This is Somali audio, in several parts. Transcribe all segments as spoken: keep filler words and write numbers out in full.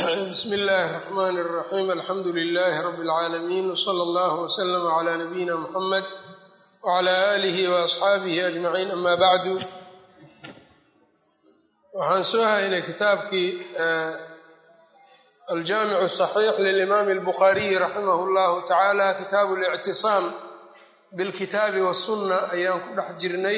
بسم الله الرحمن الرحيم الحمد لله رب العالمين وصلى الله وسلم على نبينا محمد وعلى آله وأصحابه أجمعين أما بعد waxaan soo haynay kitaabkii الجامع الصحيح للإمام البخاري رحمه الله تعالى كتاب الاعتصام بالكتاب والسنة ayaan ku dhex jirnay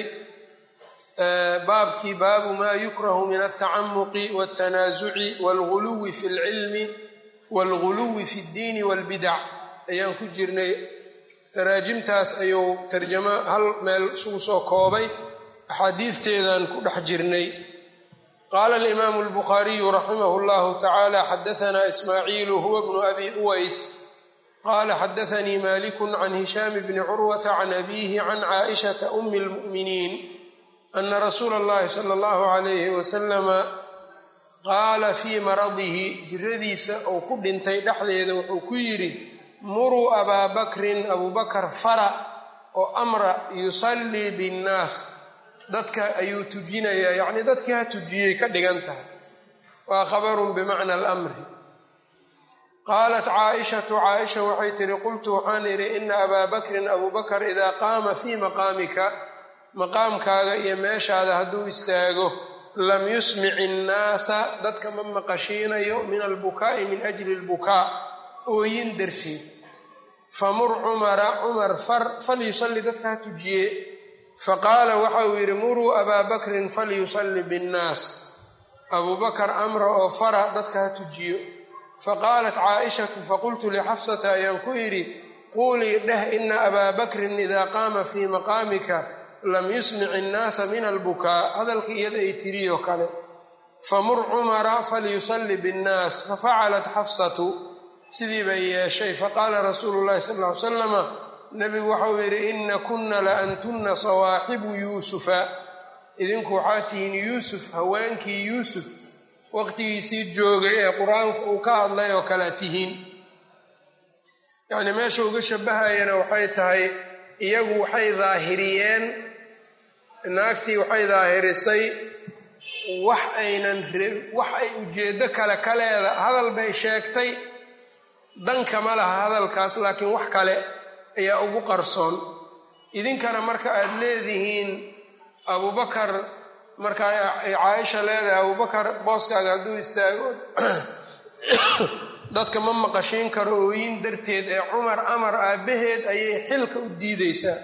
baabkii baabu maa yukrahu min altacamuqi waltanaasuci walguluwi fi lcilmi walguluwi fi ddiini walbidac ayaan ku jirnay taraajimtaas ayuu tarjamo hal meel isugu soo koobay axaadiidteedaan ku dhex jirnay qaala alimaamu albukhaariyu raximahu llahu tacaala xadahanaa ismaaciilu huwa bnu abi uways qaala xadaanii malikun can hishaam bni curwata can abiihi can caaishata umi lmu'miniin ana rasuula اllahi sala allahu alayhi wasalama qaala fii maradihi jiradiisa uu ku dhintay dhexdeeda wuxuu ku yidhi muruu abaa bakrin abubakar fara oo amra yusallii binnaas dadka ayuu tujinayaa yacnii dadkii ha tujiyey ka dhigan tahay waa khabarun bimacna alamri qaalat caaishatu caaisha waxay tihi qultu waxaan idhi ina abaa bakrin abubakar idaa qaama fii maqaamika maqaamkaaga iyo meeshaada hadduu istaago lam yusmic innaasa dadka ma maqashiinayo min albukaa'i min ajli lbukaa ooyin darteed famur cumara cumar far falyusalli dadka ha tujiye faqaala waxa uu yidhi muruu abaa bakrin falyusalli binnaas abubakar amra oo fara dadka ha tujiyo faqaalat caaishatu faqultu lixafsata ayaan ku idhi quulii dheh ina abaa bakrin idaa qaama fii maqaamika lam yusmic innaasa min albukaa hadalkii iyada ay tiriyo kale famur cumara falyusalli binnaas fafacalat xafsatu sidii bay yeeshay faqaala rasuulu llahi sal ll ly salama nebigu waxauu yidhi ina kunna la antunna sawaaxibu yuusufa idinku waxaa tihiin yuusuf haweenkii yuusuf waqtigiisii joogay ee qur-aanku uu ka hadlay oo kala tihiin yacnii meesha uga shabahayana waxay tahay iyagu waxay daahiriyeen naagtii waxay daahirisay wax aynan wax ay ujeeddo kale ka leeda hadal bay sheegtay danka ma laha hadalkaas laakiin wax kale ayaa ugu qarsoon idinkana marka aad leedihiin abubakar marka ay caaisha leedahay abubakar booskaaga hadduu istaago dadka ma maqashiin karo ooyin darteed ee cumar amar aabbaheed ayay xilka u diideysaa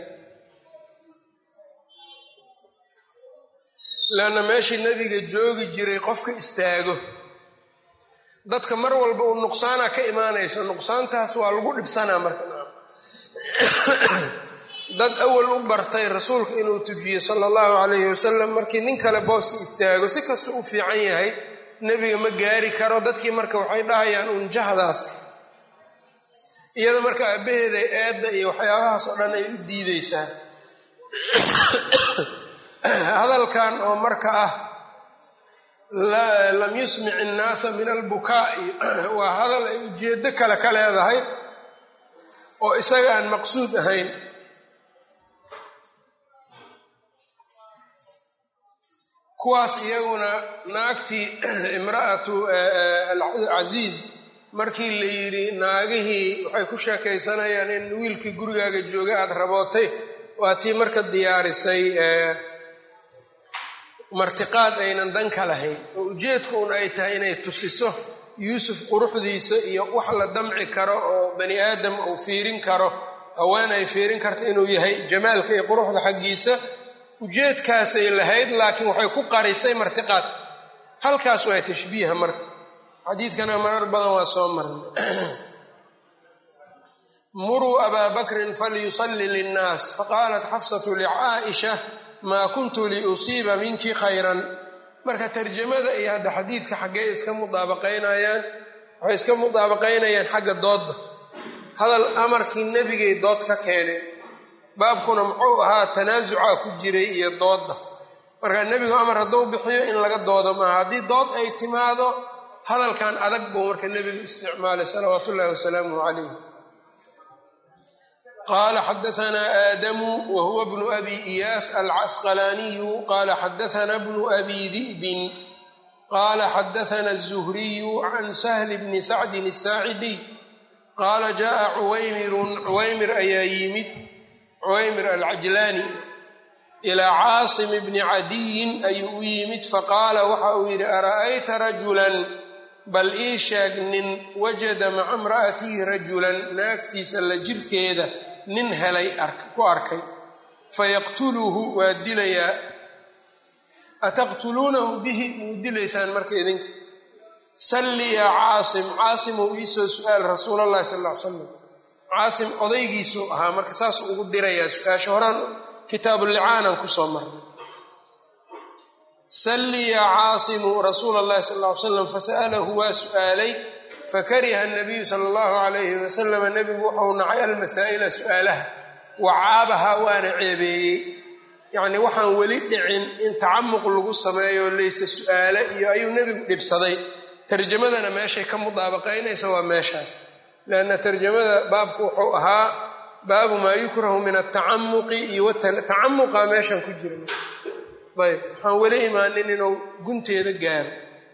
leanna meeshii nebiga joogi jiray qofka istaago dadka mar walba uu nuqsaana ka imaanayso nuqsaantaas waa lagu dhibsanaa marka dad awal u bartay rasuulka inuu tujiyo sala allahu calayhi wasalam markii nin kale booska istaago si kasta u fiican yahay nebiga ma gaari karo dadkii marka waxay dhahayaan uun jahdaas iyada marka aabbaheeday eedda iyo waxyaabahaas oo dhan ay u diideysaa hadalkan oo marka ah lam yusmic innaasa min albukaa'i waa hadal ay ujeeddo kale ka leedahay oo isaga aan maqsuud ahayn kuwaas iyaguna naagtii imra'atu alcasiiz markii la yidhi naagihii waxay ku sheekaysanayaan in wiilkii gurigaaga joogay aada rabootay waa tii marka diyaarisay martiqaad aynan danka lahayn oo ujeedku un ay tahay inay tusiso yuusuf quruxdiisa iyo wax la damci karo oo bani aadam uu fiirin karo haween ay fiirin karto inuu yahay jamaalka iyo quruxda xaggiisa ujeedkaasay lahayd laakiin waxay ku qarisay martiqaad halkaas waa tashbiiha marka xadiidkana marar badan waa soo marnay muruu abaa bakrin falyusalli linnaas faqaalat xafsatu licaaisha maa kuntu liusiiba minki khayran marka tarjamada iyo hadda xadiidka xaggee iska mudaabaqaynayaan waxay iska mudaabaqaynayaan xagga doodda hadal amarkii nebigay dood ka keeneen baabkuna muxuu ahaa tanaasuca ku jiray iyo doodda marka nebigu amar hadduu bixiyo in laga doodo maaha haddii dood ay timaado hadalkan adag buu marka nebigu isticmaalay salawaatu ullahi wasalaamuhu calayh qaala xadahanaa aadamu wa huwa bnu abi iyaas alcasqalaaniyu qaala xadahanaa bnu abi di'bin qala xadaثna الزhriyu can sahl bni sacdin الsaacidiy qaala jaءa cuwaymirun cuwaymir ayaa yimid cuwaymir alcajlaani ilaa caasim bni cadiyin ayuu u yimid faqaala waxa uu yidhi ara'ayta rajulan bal ii sheeg nin wajada maca imra'atihi rajulan naagtiisa la jirkeeda nin helay ku arkay fayaqtuluhu waa dilayaa ataqtuluunahu bihi muu dilaysaan marka idinka salli yaa caasim caasimow iisoo su-aal rasuul allahi sal ll ly slam caasim odaygiisuu ahaa marka saasuu ugu dirayaa su-aasha horaan kitaabulicaanan kusoo marnay salli yaa caasimu rasuula allahi sal ll ly slam fasa'alahu waa su'aalay fakariha nabiyu sala allahu calayhi wasalam nebigu wuxuu nacay almasaa'ila su-aalaha wacaabaha waana ceebeeyey yacnii waxaan weli dhicin in tacamuq lagu sameeyo layse su-aale iyo ayuu nebigu dhibsaday tarjamadana meeshay ka mudaabaqaynaysa waa meeshaas lianna tarjamada baabku wuxuu ahaa baabu maa yukrahu min atacamuqi iyo tacamuqa meeshaan ku jira ayb waxaan weli imaanin inuu gunteeda gaaro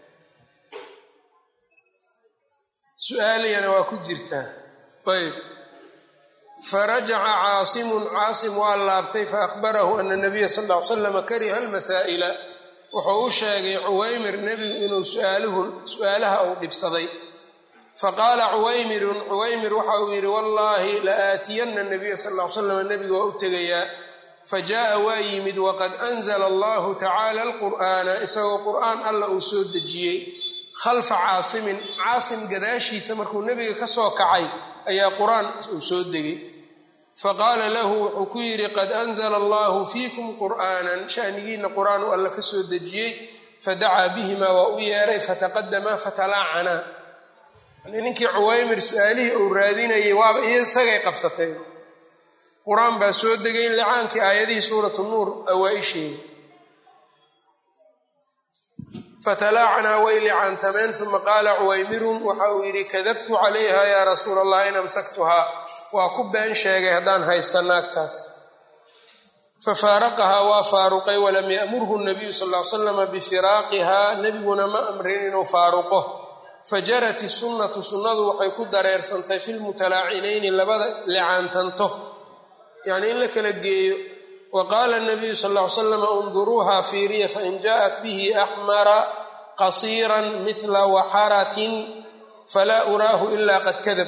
su-aaliyana waa ku jirtaa ayb farajaca caasimun caasim waa laabtay faahbarahu ana nabiya sal ll ly slam kariha almasaa'ila wuxuu u sheegay cuwaymir nebigu inuu su-aalaha uu dhibsaday faqaala cuwaymirun cuwaymir waxa uu yidhi wallaahi la aatiyana nabiya sal ll ly slam nebigu waa u tegayaa fajaءa waa yimid waqad anzla allahu tacaala alqur'aana isagoo qur'aan alla uu soo dejiyey khalfa caasimin caasim gadaashiisa markuu nebiga ka soo kacay ayaa qur-aan uu soo degay faqaala lahu wuxuu ku yidhi qad anzla allahu fiikum qur'aanan shanigiina qur-aanu alla ka soo dejiyey fadacaa bihimaa waa u yeeray fataqadamaa fatalaacanaa ninkii cuwaymir su-aalihii uu raadinayay waaba iyo isagay qabsatay qur-aan baa soo degay licaankii aayadihii suuratu nuur awaa-isheeda fatalaacanaa way licaantameen uma qaala cuwaymirun waxa uu yidhi kadabtu calayha yaa rasuula allah in amsaktuhaa waa ku been sheegay haddaan haysta naagtaas fafaaraqahaa waa faaruqay walam ya'murhu nabiyu sal ll ly slama bifiraaqihaa nebiguna ma amrin inuu faaruqo fajarat isunnatu sunnadu waxay ku dareersantay fi lmutalaacinayni labada licaantanto yacni in la kala geeyo wa qaala nabiyu sal ll ly slam unduruuha fiiriya fain jaaءat bihi axmara qasiiran mila waxaratin falaa uraahu ila qad kadab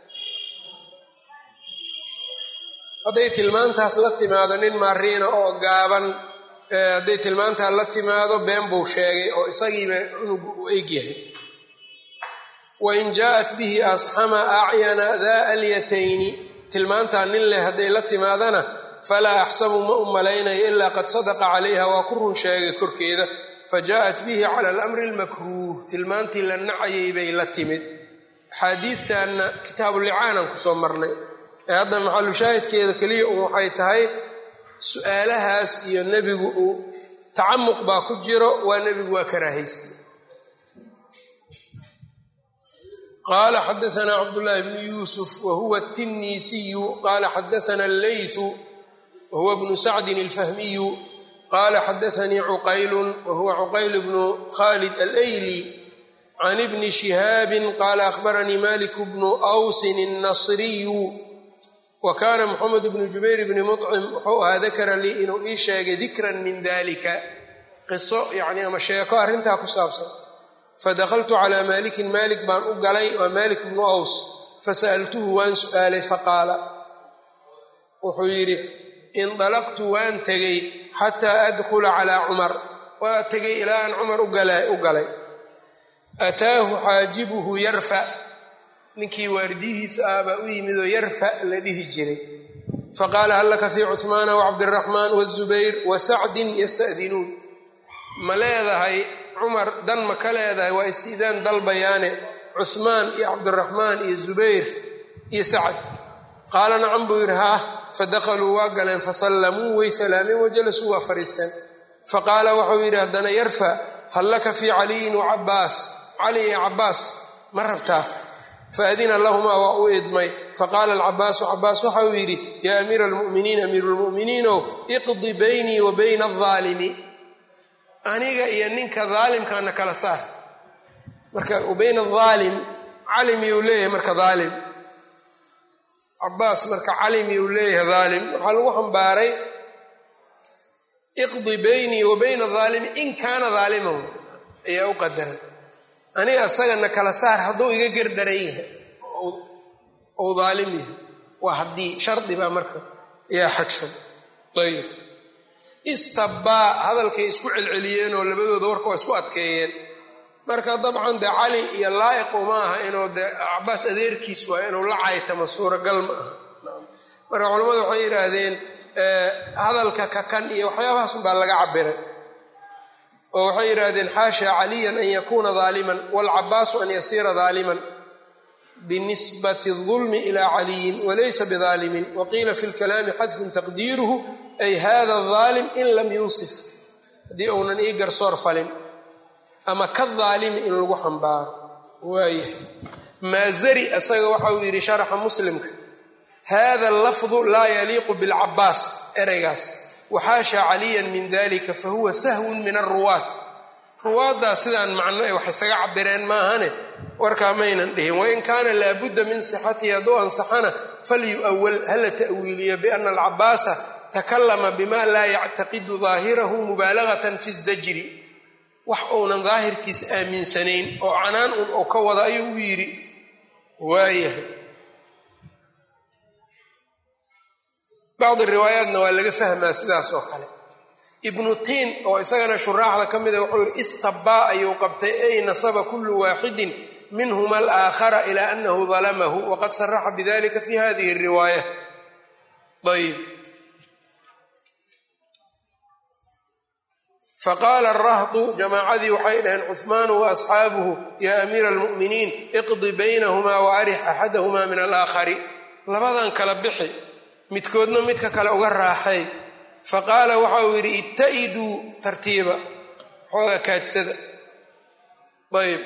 hadday tilmaantaas la timaado nin maariina oo gaaban hadday tilmaantaas la timaado been buu sheegay oo isagiiba cunugu u egyahay wain jaaءat bihi asxama acyana daa alyatayni tilmaantaa nin leh hadday la timaadana falaa axsabu ma u malaynayo ilaa qad sadaqa calayha waa ku run sheegay korkeeda fajaءat bihi cala alamri almakruuh tilmaantii la nacayay bay la timid axaadiidtanna kitaabulicaanan kusoo marnay ee hadda maxalushaahidkeeda keliya un waxay tahay su-aalahaas iyo nebigu uu tacamuq baa ku jiro waa nebigu waa karaahaysta qala xadaثna cabdالlahi bn yusuf wahuwa الtinisiyu qala xadaثna اllayثu wahuwa bnu sacdin اlfahmiyu qala xadaثanii cuqaylu wahuwa cuqayl bnu khalid alayli can ibni shihaabi qala akhbaranii malik bnu awsin الnasriyu wa kana mxamed bnu jubayr bni muطcim wuxuu ahaa dakara lii inuu ii sheegay dikran min dalika qiso yani ama sheeko arrintaa ku saabsan fadakaltu calaa maalikin maalik baan u galay waa maalik bnu aws fasa'altuhu waan su'aalay faqaala wuxuu yidhi indalaqtu waan tegey xataa adkhula calaa cumar waa tegay ilaa aan cumar u galay ataahu xaajibuhu yarfa ninkii waardiyihiisa ah baa u yimid oo yarfa la dhihi jiray faqaala hal laka fii cuhmaana wacabdiraxmaan wazubayr wa sacdin yasta'dinuun ma leedahay cumar dan ma ka leedahay waa isti'daan dalbayaane cuhmaan iyo cabdiraxmaan iyo zubayr iyo sacad qaala nacam buu yidhi haah fadakaluu waa galeen fasallamuu way salaameen wajalasuu waa fariisteen faqaala wuxuu yidhi haddana yarfa hal laka fii caliyin wacabaas cali iyo cabaas ma rabtaa faadina lahumaa waa u idmay faqaala alcabaasu cabaas waxa uu yidhi yaa amiira almu'miniin amiiru lmu'miniinow iqdi baynii wa bayna aldaalimi aniga iyo ninka daalimkaana kala saar marka bayna dhaalim cali miyuu leeyahay marka dhaalim Cabbaas marka cali miyuu leeyahay dhaalim waxaa lagu xambaaray iqdi baynii wa bayna dhaalim in kaana dhaaliman ayaa u qadaran aniga asagana kala saar hadduu iga gardaran yahay oo dhaalim yahay waa haddii shardi baa marka yaa xagsan ayib istabbaa hadalkay isku celceliyeen oo labadooda warka waa isku adkeeyeen marka dabcan dee cali iyo laa'iq uma aha inuu dee Cabbaas adeerkiis waa inuu la caytamo suuragal ma aha marka culimmadu waxay yidhaahdeen hadalka kakan iyo waxyaabahaas unbaa laga cabiray oo waxay yidhaahdeen xaasha caliyan an yakuuna dhaaliman waalcabbaasu an yasiira dhaaliman binisbati الظulmi ilى caliyin walaysa bidhaalimin waqiila fi lkalaami xadfun taqdiiruhu ay hada الdhaalim in lam yunsif haddii uunan ii garsoor falin ama ka dhaalimi in lagu xambaaro waayahay maazari asaga waxa uu yidhi sharaxa muslimka hada lafdu laa yaliiqu bilcabaas ereygaas waxaasha caliyan min dalika fahuwa sahwun min alruwaat ruwaaddaa sidaan macno ay wax isaga cabireen maahane warkaa maynan dhihin wain kaana laabudda min sixatihi hadduu ansaxana falyu'awal hala ta'wiiliya biana alcabaasa takallama bima laa yactaqidu daahirahu mubaalagatan fi zajri wax uunan daahirkiisa aaminsanayn oo canaan un oo ka wada ayuu u yidhi waayahay bacdi riwaayaatna waa laga fahmaa sidaas oo kale ibnu tiin oo isagana shuraaxda ka mida wuxuu yidhi istabbaa ayuu qabtay ay nasaba kullu waaxidin minhuma alaakhara ilaa annahu dalamahu waqad saraxa bidalika fi hadihi riwaaya ayb faqaala arahdu jamaacadii waxay dhaheen cuhmaanu wa asxaabuhu yaa amiira almu'miniin iqdi baynahumaa wa arix axadahumaa min alaakhari labadan kala bixi midkoodna midka kale uga raaxay faqaala waxa uu yidhi itta'iduu tartiiba xooga kaadsada ayb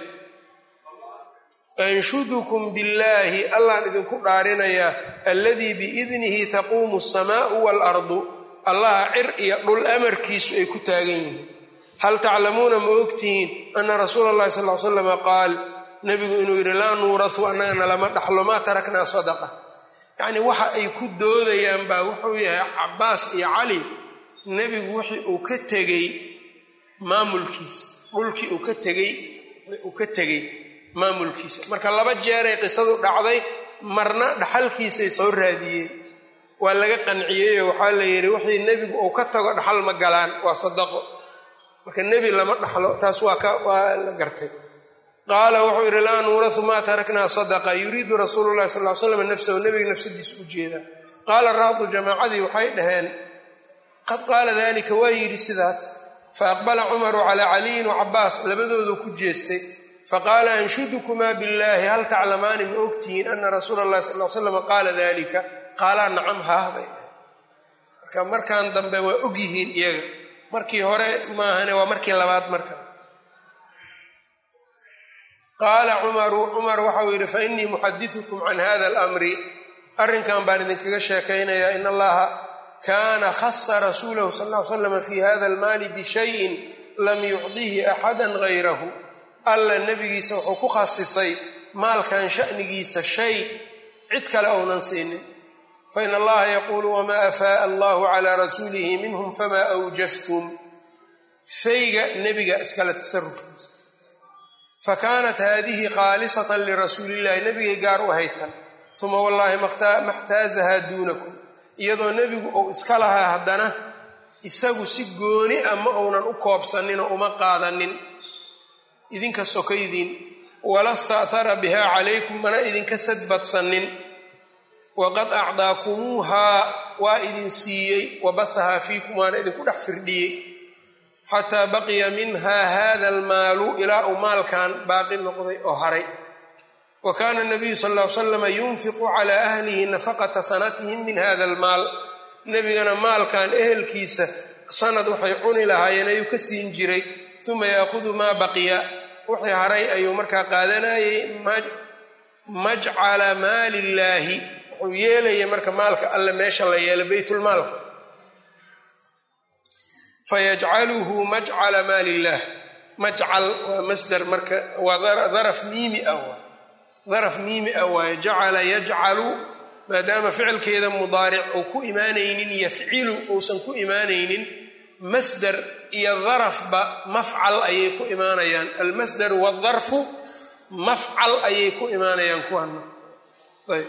anshudukum billaahi allaan idinku dhaarinayaa alladii biidnihi taquumu asamaa'u waalardu allaha cir iyo dhul amarkiisu ay ku taagan yihiin hal taclamuuna ma ogtihiin ana rasuula allahi sal ly slama qaal nebigu inuu yidhi laa nuurasu annagana lama dhaxlo maa taraknaa sadaqa yacnii waxa ay ku doodayaan baa wuxuu yahay cabbaas iyo cali nebigu wixii uu ka tegey maamulkiisa dhulkii uu ka tegey uu ka tegey maamulkiisa marka laba jeeray qisadu dhacday marna dhaxalkiisay soo raadiyeen waa laga qanciyeyoo waxaa la yidhi wixii nebigu uu ka tago dhaxal ma galaan waa sadaqo marka nebi lama dhaxlo taas waa ka waa la gartay qaala wuxuu yidhi laa nuurasu maa taraknaa sadaqa yuriidu rasuulu llahi sal ly slam nafsahu nebiga nafsadiisa u jeeda qaala raadu jamaacadii waxay dhaheen qad qaala dalika waa yidhi sidaas faaqbala cumaru calaa caliyin wacabbaas labadoodu ku jeestay faqaala anshudukumaa billaahi hal taclamaani ma ogtihiin ana rasuula allahi sal ly slam qaala dalika qaalaa nacam haah bay dhahay marka markan dambe waa og yihiin iyaga markii hore maahane waa markii labaad marka qaala cumaru cumar waxau yidhi fa innii muxadisukum can hada alamri arrinkan baan idinkaga sheekaynayaa in allaha kaana khasa rasuulahu sal ll ly slam fi hada almaali bishayin lam yucdihi axada gayrahu alla nebigiisa wuxuu ku khasisay maalkan sha'nigiisa shay cid kale ounan siinin fain allaha yaquulu wamaa afaa'a allahu calaa rasuulihi minhum famaa awjaftum fayga nebiga iskale tasarufkiisa fakaanat haadihi khaalisatan lirasuulillahi nebigay gaar u haytan uma wallaahi maxtaazahaa duunakum iyadoo nebigu uu iska lahaa haddana isagu si gooni ah ma uunan u koobsaninoo uma qaadanin idinka sokaydiin wala sta'tara bihaa calaykum mana idinka sadbadsanin waqad acdaakumuuhaa waa idin siiyey wabathahaa fiikum waana idinku dhex firdhiyey xataa baqiya minha hada almaalu ilaa uu maalkan baaqi noqday oo haray wa kaana nabiyu sal ll ly slama yunfiqu calaa ahlihi nafaqata sanatihim min hada almaal nebigana maalkan ehelkiisa sanad waxay cuni lahaayeen ayuu ka siin jiray uma yaahudu maa baqiya wixii haray ayuu markaa qaadanayay majcala maali illaahi wuxuu yeelaya marka maalka alle meesha la yeelo baytulmaalka fayajcaluhu majcala maali illaah. majcal waa masdar marka waa daraf miimi ah daraf miimi ah waaye jacala yajcalu maadaama ficilkeeda mudaaric uu ku imaanaynin yafcilu uusan ku imaanaynin masdar iyo darafba mafcal ayay ku imaanayaan almasdaru waadarfu mafcal ayay ku imaanayaan kuwana ayb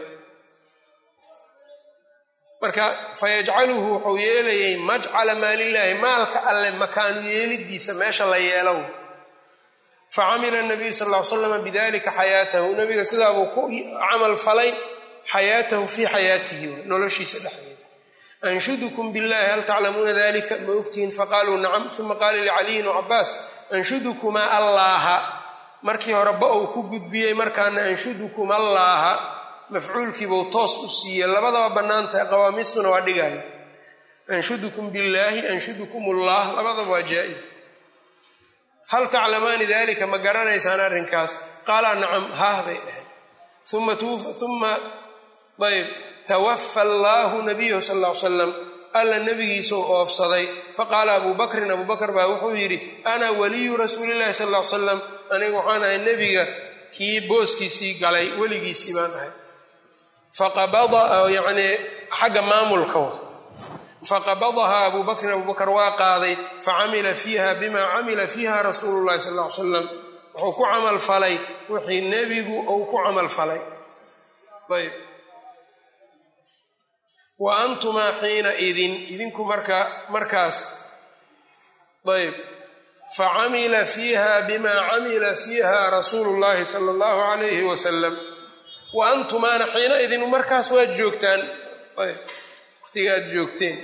marka fayajcaluhu wuxuu yeelayay majcala maalillaahi maalka alle makaanu yeelidiisa meesha la yeelow facamila nabiyu sal ll ly slam bidalika xayaatahu nabiga sidaabuu ku camal falay xayaatahu fii xayaatihi noloshiisa dhexdeeda. anshudukum billahi hal taclamuuna dalika ma ogtihiin faqaaluu nacam uma qaala licaliyin wacabaas anshudukumaa allaaha markii hore ba uu ku gudbiyey markaana anshudukum allaaha mafcuulkiibuu toos u siiyey labadaba bannaantahay qawaamiistuna waa dhigaya anshudukum billaahi anshudukum ullah labadaba waa jaa-is. hal taclamaani dalika ma garanaysaan arrinkaas qaalaa nacam haah bay dhahay uma ayb tawafa allaahu nabiyahu sal ll ly salam alla nabigiisa u oofsaday faqaala abuu bakrin abuu bakr baa wuxuu yidhi ana waliyu rasuulillahi sal ll ly salam aniga waxaan ahay nebiga kii booskiisii galay weligiisii baan ahay faqabada yacnii xagga maamulka faqabadahaa abuu bakrin abuu bakr waa qaaday facamila fiiha bimaa camila fiiha rasuulu llahi sal ll ly salam wuxuu ku camal falay wixii nebigu uu ku camal falay. ayb wa antumaa xiina idin idinku marka markaas ayb facamila fiiha bimaa camila fiiha rasuulu llahi sala allahu calayhi wasalam wa antumaana xiina idin markaas waad joogtaan ayb waqtiga aad joogteen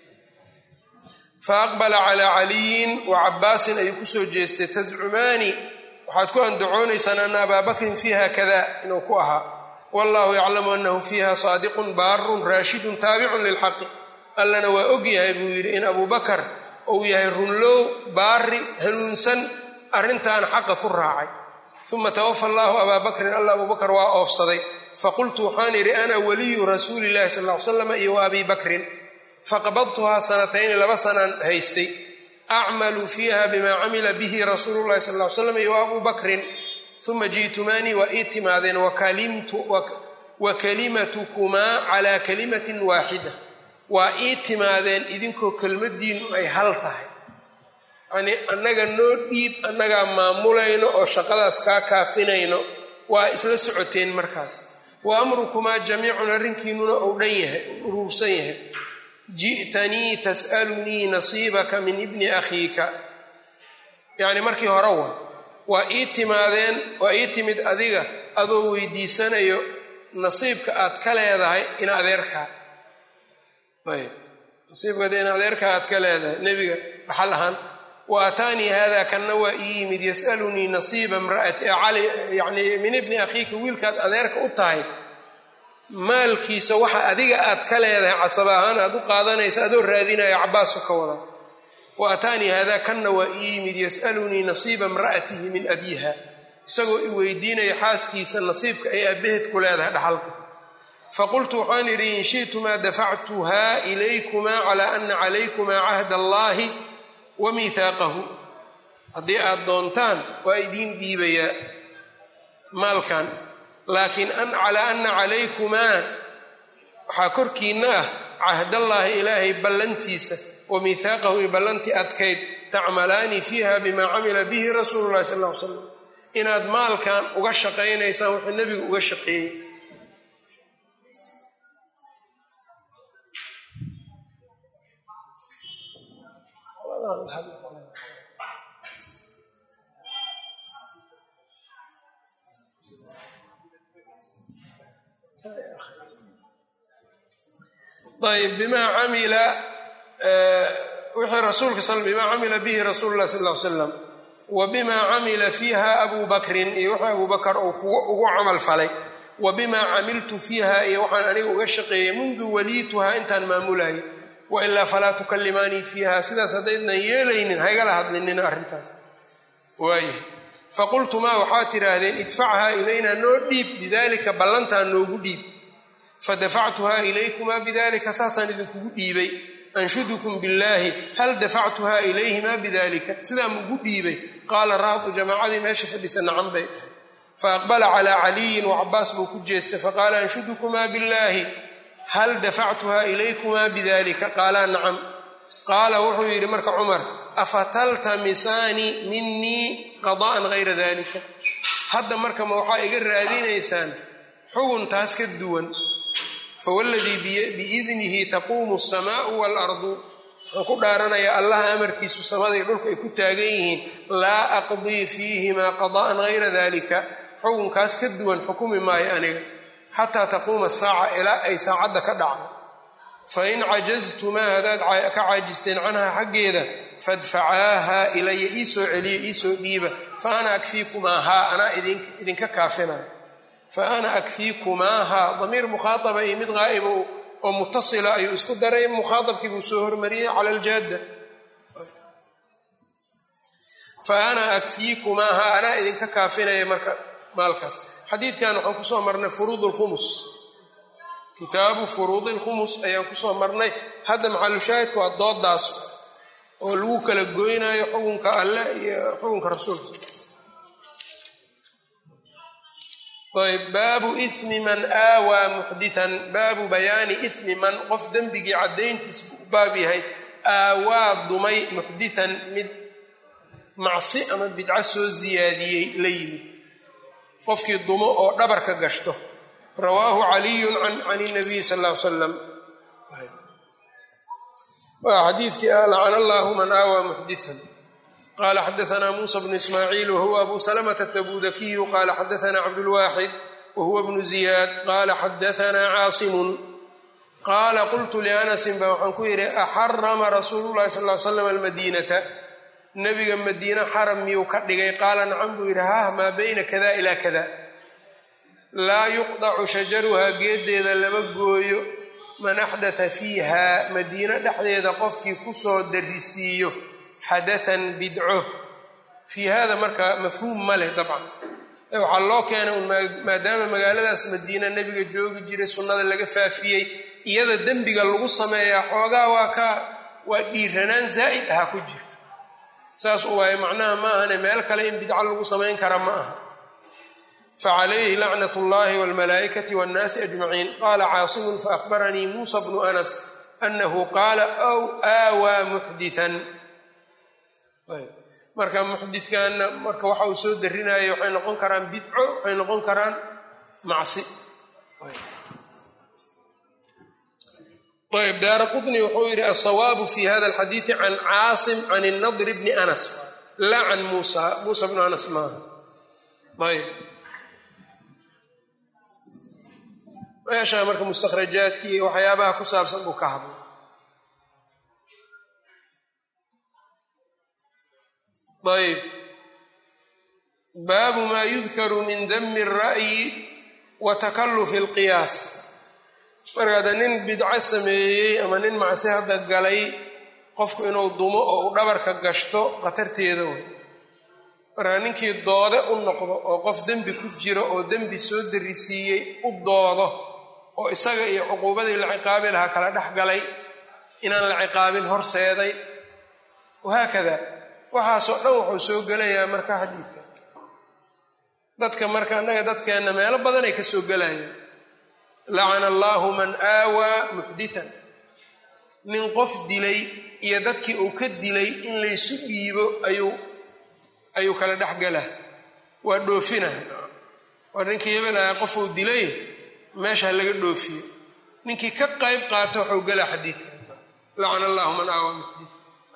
faaqbala calaa caliyin wa cabbaasin ayuu kusoo jeestay tascumaani waxaad ku andacoonaysaan ana abaa bakrin fiiha kada inuu ku ahaa wallahu yaclamu anahu fiiha saadiqun baarun raashidun taabicun lilxaqi allana waa og yahay buu yidhi in abuu bakar uu yahay runlow baari hanuunsan arrintan xaqa ku raacay. uma tawafa allaahu abaa bakrin alla abuu bakar waa oofsaday faqultu waxaan idhi ana waliyu rasuuli illahi sal ll ly slam iyo wa abii bakrin faqabadtuhaa sanatayni laba sanaan haystay acmalu fiiha bimaa camila bihi rasuulu llahi sal ll ly slam iyo wa abuu bakrin uma ji'tumaanii waa ii timaadeen wa kalimatukumaa calaa kalimatin waaxida waa ii timaadeen idinkoo kelmaddiinu ay hal tahay yacnii annaga noo dhiib annagaa maamulayno oo shaqadaas kaa kaafinayno waa isla socoteen markaas wa amrukumaa jamiicun arrinkiinuna ou dhan yahay uruursan yahay ji'tanii tas'alunii nasiibaka min ibni akhiika yacnii markii hore wa waa ii timaadeen waa ii timid adiga adoo weydiisanayo nasiibka aad ka leedahay in adeerkaa ayb nasiibka in adeerkaa aad ka leedahay nebiga dhaxal ahaan wa ataanii haadaa kanna waa ii yimid yas'alunii nasiiba imra'ati cali yacnii min ibni akhiika wiilkaad adeerka u tahay maalkiisa waxa adiga aad ka leedahay casaba ahaan aad u qaadanaysa adoo raadinaya cabbaasu ka wada wa ataanii haadaa kanna waa ii yimid yas'alunii nasiiba imra'atihi min abiiha isagoo i weydiinaya xaaskiisa nasiibka ay aabbaheed ku leedahay dhaxalka faqultu waxaan idhi in shi'tumaa dafactuhaa ilaykumaa calaa ana calaykumaa cahda allaahi wa miihaaqahu haddii aad doontaan waa idiin dhiibayaa maalkan laakiin calaa ana calaykumaa waxaa korkiinna ah cahdallaahi ilaahay ballantiisa wa miihaaqahu i ballantii adkayd tacmalaanii fiiha bimaa camila bihi rasuulu llahi sal ll ly slam inaad maalkan uga shaqaynaysaan wuxuu nebigu uga shaqeeyey. ayb bimaa camila wixii rasuulka bimaa camila bihi rasuulu lah sal ll ly slam wa bimaa camila fiiha abuu bakrin iyo wixii abuu bakar uu ugu camal falay wa bimaa camiltu fiiha iyo waxaan aniga uga shaqeeyey mundu waliituhaa intaan maamulayay wailaa falaa tukallimaanii fiiha sidaas haddaydnan yeelaynin haygala hadlinina arrintaas waaye faqultu maa waxaad tidhaahdeen idfachaa ilaynaa noo dhiib bidaalika ballantaa noogu dhiib fadafactuhaa ilaykumaa bidaalika saasaan idinkugu dhiibay anshudukum billaahi hal dafactuha ilayhima bidalika sidaa mugu dhiibay qaala raadu jamaacadii meesha fadhisa nacan bay tahay faaqbala calaa caliyin wacabaas buu ku jeestay faqaala anshudukumaa billaahi hal dafactuha ilaykumaa bidalika qaalaa nacam qaala wuxuu yidhi marka cumar afataltamisaani minii qada'an hayra dalika hadda marka ma waxaa iga raadinaysaan xugun taas ka duwan fawalladii biidnihi taquumu asamaau waalardu wuxuu ku dhaaranayaa allaha amarkiisu samada iyo dhulka ay ku taagan yihiin laa aqdii fiihimaa qada'an hayra dalika xukunkaas ka duwan xukumi maayo aniga xataa taquuma saaca ilaa ay saacadda ka dhacdo fain cajaztumaa haddaad ka caajisteen canhaa xaggeeda fadfacaaha ilaya ii soo celiya ii soo dhiiba fa ana akfiikumaahaa anaa idinka kaafinayo fa ana akfiikumaahaa damiir mukhaadaba iyo mid qaa'iba oo mutasila ayuu isku daray mukhaadabkii buu soo hormariyey cala aljaadda fa ana akfiikumaahaa anaa idinka kaafinaya marka maalkaas xadiidkan waxaan kusoo marnay furuud lkhumus kitaabu furuudi lkhumus ayaan kusoo marnay hadda maxalushaahidka waa doodaas oo lagu kala goynayo xukunka alleh iyo xukunka rasuulka ayb baabu ithmi man aawaa muxditan baabu bayaani ithmi man qof dembigii caddayntiis buu u baab yahay aawaa dumay muxditan mid macsi ama bidco soo siyaadiyey la yimid qofkii dumo oo dhabarka gashto rawaahu caliyun can nabiyi sal ll ly salam waa xadiidkii ah lacana allahu man aawaa muxditan qala xadaثna musa bnu ismaaciil wahuwa abu salamata atabudakiyu qala xadaثna cabdulwaaxid wahuwa bnu ziyaad qala xadaثna caasimun qaala qultu lianasin ba waxaan ku yidhi axarama rasuulu llahi sal ly slam almadiinata nabiga madiina xaram miyuu ka dhigay qaala nacam buu yidhi hah maa bayna kada ilaa kada laa yuqdacu shajaruhaa geeddeeda lama gooyo man axdatha fiiha madiino dhexdeeda qofkii kusoo darisiiyo xadatan bidco fii hada marka mafhuum ma leh dabcan waxaa loo keenay maadaama magaaladaas madiina nebiga joogi jiray sunnada laga faafiyey iyada dembiga lagu sameeyaa xoogaa waa ka waa dhiiranaan zaa'id aha ku jirto saas u waaye macnaha ma ahane meel kale in bidco lagu samayn kara ma aha facalayhi lacnat اllahi wاlmalaa'ikati wاnnaasi ajmaciin qaala caasimun faahbaranii muusa bnu anas anahu qaala w aawaa muxditan marka muxditkanna marka waxa uu soo darinayo waxay noqon karaan bidco waxay noqon karaan macsi ayb daara qutni wuxuu yidhi alsawaabu fi hada alxadiidi can caasim can الnadr bni anas laa can muusa muusa bnu anas maaha ayb meeshaa marka mustakhrajaadki iyo waxyaabaha ku saabsan buu ka hadlay ayb baabu maa yudkaru min dami الra'yi wa takalufi اlqiyaas marka hadda nin bidco sameeyey ama nin macsi hadda galay qofku inuu dumo oo u dhabarka gashto khatarteeda way marka ninkii doode u noqdo oo qof dembi ku jiro oo dembi soo darisiiyey u doodo oo isaga iyo cuquubadii la ciqaabi lahaa kala dhex galay inaan la ciqaabin horseeday wahaakada waxaasoo dhan wuxuu soo gelayaa marka xadiidka dadka marka annaga dadkeenna meelo badanay ka soo gelayaan lacana allaahu man aawaa muxditan nin qof dilay iyo dadkii uu ka dilay in laysu dhiibo ayuu ayuu kala dhex galaa waa dhoofina waa ninkii hebel ahaa qofuu dilay meesha laga dhoofiyo ninkii ka qayb qaato wuxuu galaa xadiidka lacana allaahu man aawaa muxditan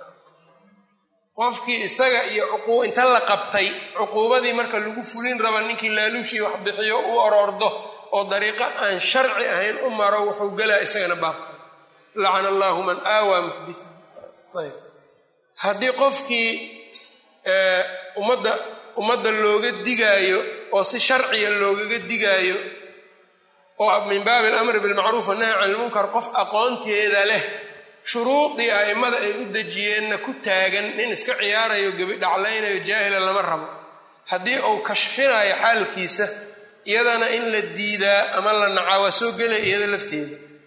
qofkii isaga iyo cuquub inta la qabtay cuquubadii marka lagu fulin raba ninkii laaluushii wax bixiyo u oroordo oo dariiqo aan sharci ahayn u maro wuxuu galaa isagana baabka lacana allaahu man aawaa muxditan ayb haddii qofkii ummadda ummadda looga digaayo oo si sharciya loogaga digaayo oo min baabi alamri bilmacruuf wannahy can ilmunkar qof aqoonteeda leh shuruudii a'immada ay u dejiyeenna ku taagan nin iska ciyaarayo gebi dhaclaynayo jaahila lama rabo haddii uu kashfinayo xaalkiisa iyadana in la diidaa ama la nacaa waa soo gelaya iyada lafteeda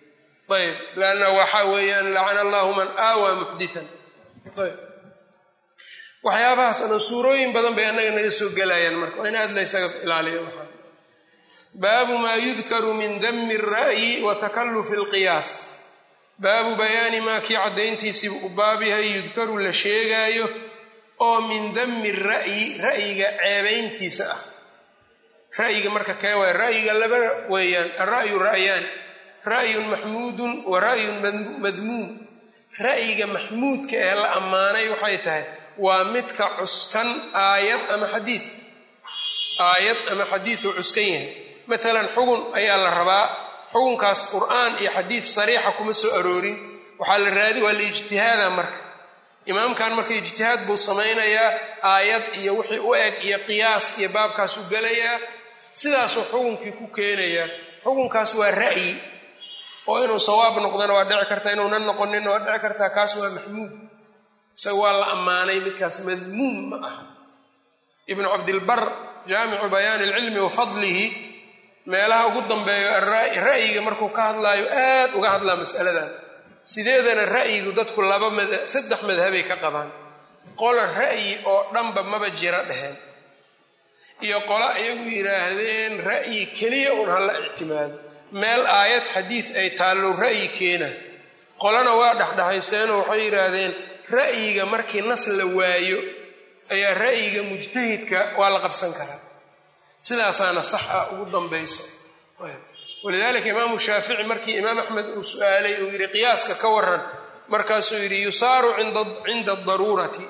ayb lanna waxaa weeyaan lacana allahu man aawaa muxditan ayb waxyaabahaas ana suurooyin badan bay annaga naga soo gelayaan marka waa in aad la ysaga ilaaliyo waxaa baabu maa yudkaru min dami alra'yi wa takallufi alqiyaas baabu bayaani maa kii caddayntiisiiba u baab yahay yudkaru la sheegaayo oo min dami ra'yi ra'yiga ceebayntiisa ah ra'yiga marka kee waay ra'yiga laba weeyaan alra'yu ra'yaan ra'yun maxmuudun wa ra'yun madmuum ra'yiga maxmuudka ee la ammaanay waxay tahay waa midka cuskan aayad ama xadiid aayad ama xadiid uu cuskan yahay maalan xugun ayaa la rabaa xugunkaas qur'aan iyo xadiid sariixa kuma soo aroorin waxaa la raadi waa la ijtihaada marka imaamkan marka ijtihaad buu samaynayaa aayad iyo wixii u eg iyo qiyaas iyo baabkaas u gelayaa sidaasuu xugunkii ku keenayaa xugunkaas waa ra'yi oo inuu sawaab noqdana waa dhici kartaa inuunan noqonin waa dhici kartaa kaas waa maxmuud isaga waa la ammaanay midkaas madmuum ma aha ibnu cabdilbar jaamicu bayaani alcilmi wa fadlihi meelaha ugu dambeeyo ra'yiga markuu ka hadlaayo aad uga hadlaa mas'aladan sideedana ra'yigu dadku laba saddex madhabay ka qabaan qola ra'yi oo dhanba maba jira dheheen iyo qola iyagu yidhaahdeen ra'yi keliya un hala ictimaado meel aayad xadiid ay taallo ra'yi keena qolana waa dhexdhexaysteenoo waxay yidhaahdeen ra'yiga markii nas la waayo ayaa ra'yiga mujtahidka waa la qabsan karaa sidaasaana sax ah ugu dambayso walidaalika imaamu shaafici markii imaam axmed uu su-aalay uu yidhi qiyaaska ka waran markaasuu yidhi yusaaru cinda daruurati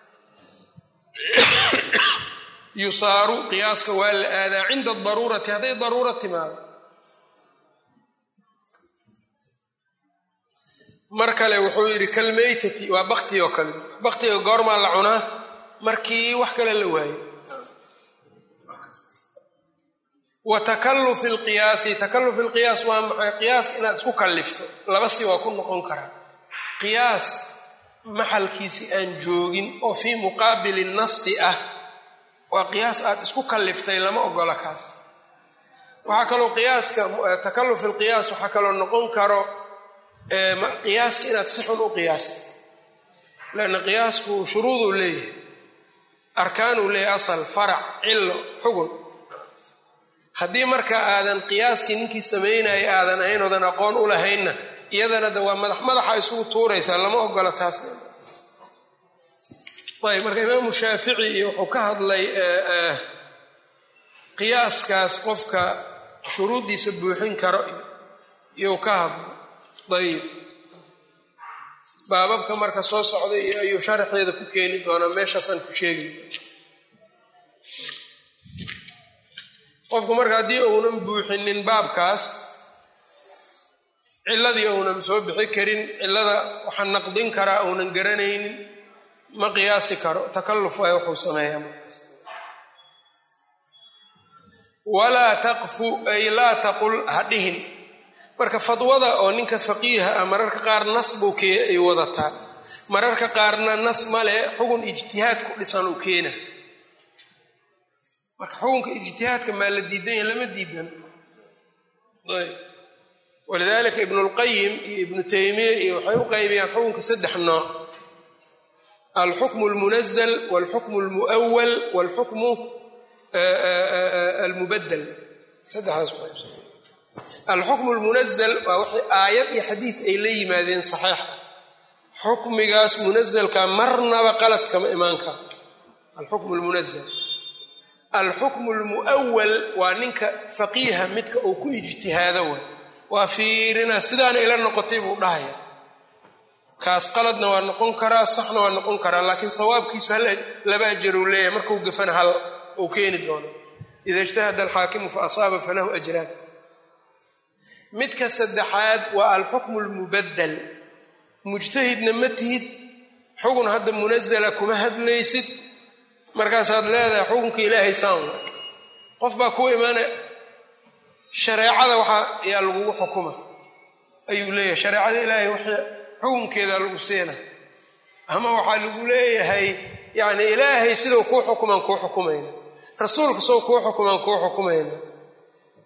yusaaru qiyaaska waa la aadaa cinda daruurati hadday daruura timaado mar kale wuxuu yidhi kalmaytati waa bakti oo kale baktiga goormaa la cunaa markii wax kale la waayo wa takallufi alqiyaasi takallufi alqiyaas waa maxay qiyaaska inaad isku kallifto laba si waa ku noqon karaa qiyaas maxalkiisi aan joogin oo fii muqaabili nasi ah waa qiyaas aad isku kalliftay lama ogola kaas waxaa kaloo qiyaaska takallufi alqiyaas waxaa kaloo noqon karo qiyaaska inaad si xun u qiyaasta lanna qiyaasku shuruuduu leeyahay arkaanuu leeyahay asal farac cillo xugun haddii marka aadan qiyaaskii ninkii samaynaya aadan ahayn oodan aqoon u lahaynna iyadana de waa madax madaxa isugu tuuraysaa lama ogola taas ayb marka imaamu shaafici iyo wuxuu ka hadlay qiyaaskaas qofka shuruuddiisa buuxin karo iyou ka hadlay ayib baababka marka soo socday iyo ayuu sharaxeeda ku keeni doonaa meeshaasaan ku sheegi qofku marka haddii uunan buuxinin baabkaas cilladii uunan soo bixi karin cillada waxaa naqdin karaa uunan garanaynin ma qiyaasi karo takalluf waay wuxuu sameeyaa markaas walaa taqfu ay laa taqul ha dhihin marka fadwada oo ninka faqiiha ah mararka qaar nas buu kee ay wadataa mararka qaarna nas male xugun ijtihaad ku dhisan uu keena marka xukunka ijtihaadka maa la diidanya lama diidan walidaalika ibnulqayim iyo ibnu taymiya iyo waxay u qaybiyaan xukunka saddex nooc alxukmu almunazal walxukmu almu'awal walxukmu almubaddel saddexdaas alxukmu almunazal waa wixii aayad iyo xadiid ay la yimaadeen saxiixa xukmigaas munazalka marnaba qalad kama imaan karo alxukmu almunazal alxukmu almu'awal waa ninka faqiiha midka uu ku ijtihaado way waa fiirina sidaana ila noqotay buu dhahaya kaas qaladna waa noqon karaa saxna waa noqon karaa laakiin sawaabkiisu hal laba ajar uu leeyahay markuu gafana hal uu keeni doono ida ijtahada alxaakimu fa asaaba falahu ajraan midka saddexaad waa alxukmu almubaddal mujtahidna ma tihid xugun hadda munazala kuma hadlaysid markaasaad leedahay xukunka ilaahay saan qof baa kuu imaana shareecada waxaa ayaa lagugu xukuma ayuu leeyahay shareecada ilaahay wixii xukunkeeda lagu siina ama waxaa lagu leeyahay yacni ilaahay siduu kuu xukumaan kuu xukumayna rasuulka siduu kuu xukumaan kuu xukumayna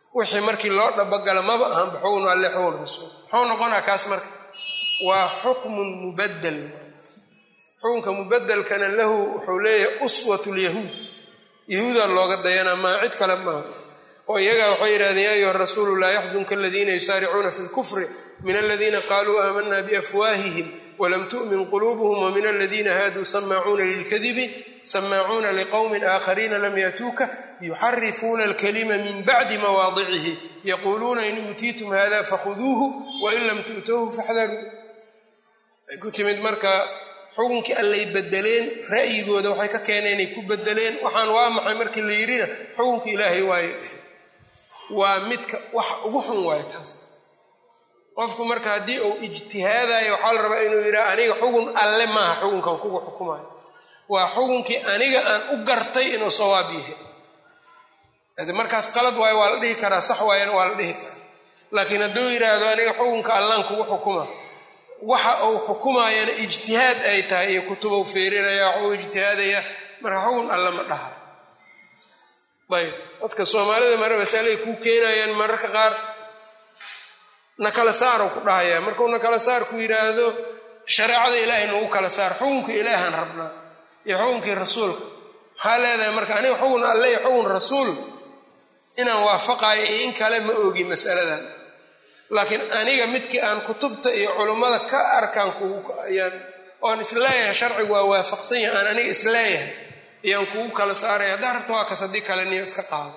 wixii markii loo dhabagala maba ahan xugun alle xugun rasuul muxuu noqonaa kaas marka waa xukmun mubaddal xukunka mubadalkana lahu wuxuu leeyahay uswatu lyahuud yahuuda looga dayanaa maa cid kale maaha oo iyaga waxay yidhahdeen yaa ayuha rasuulu laa yaxzunka aladiina yusaaricuuna fi lkufri min aladiina qaaluu aamanna biafwaahihim walam tu'min quluubuhum wamin aladiina haaduu samaacuuna lilkadibi samaacuuna liqowmin aakhariina lam yatuuka yuxarifuuna alkalima min bacdi mawaadicihi yaquuluuna in uutiitum hada fakhuduuhu wain lam tu'tuuhu faxdaruu ay ku timid marka xukunkii allay bedeleen ra'yigooda waxay ka keeneen ay ku bedeleen waxaan waa maxay markii la yidhina xukunkii ilaahay waaye waa midka wax ugu xun waayo taas qofku marka haddii uu ijtihaadayo waxaa la rabaa inuu yidhaha aniga xugun alle maaha xukunkan kugu xukumayo waa xukunkii aniga aan u gartay inuu sawaab yahay ade markaas qalad waayo waa la dhihi karaa sax waayana waa la dhihi karaa laakiin hadduu yidhaahdo aniga xukunka allaan kugu xukuma waxa uu xukumayana ijtihaad ay tahay iyo kutubou feerinaya wax uu ijtihaadaya marka xukun alle ma dhaha ayb dadka soomaalida mare masalay kuu keenayaan mararka qaar nakala saar ku dhahaya markuu nakala saar ku yidhaahdo shareecada ilaahay nagu kala saar xukunka ilaahan rabnaa iyo xukunkii rasuulka maxaa leedahay marka aniga xukun alle iyo xukun rasuul inaan waafaqayo iyo in kale ma ogi masaladan laakiin aniga midkii aan kutubta iyo culummada ka arkaan kuayaan oan isleeyahay sharcigu waa waafaqsan yahay aan aniga isleeyahay ayaan kugu kala saaraya haddaa rabta waa kas haddii kale niyo iska qaado